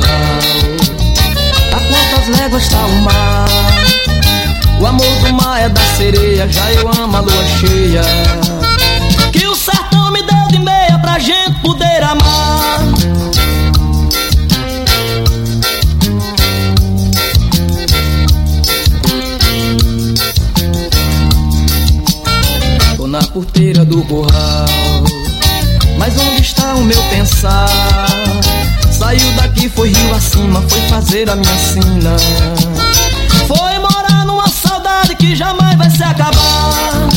A quantas léguas está o mar? O amor do mar é da sereia, já eu amo a lua cheia. Que o sertão me deu de meia pra gente poder amar. Tô na porteira do curral, mas onde está o meu pensar? Saiu daqui, foi rio acima, foi fazer a minha sina. Foi morar numa saudade que jamais vai se acabar.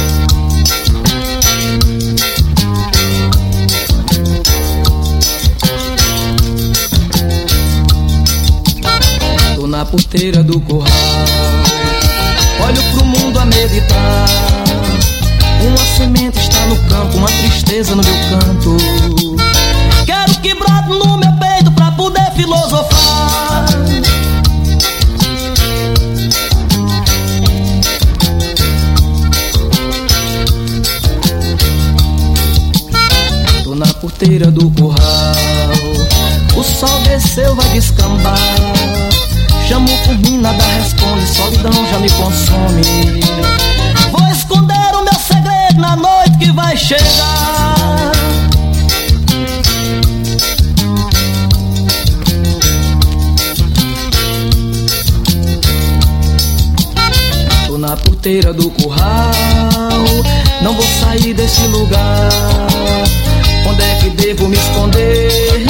Tô na porteira do curral, olho pro mundo a meditar. Uma semente está no campo, uma tristeza no meu canto. Quero que brote no meu peito pra poder filosofar. Tô na porteira do curral, o sol desceu, vai descambar. Chamo por mim, nada responde, solidão já me consome. Vou esconder o meu segredo na noite que vai chegar. Tô na porteira do curral, não vou sair desse lugar. Onde é que devo me esconder?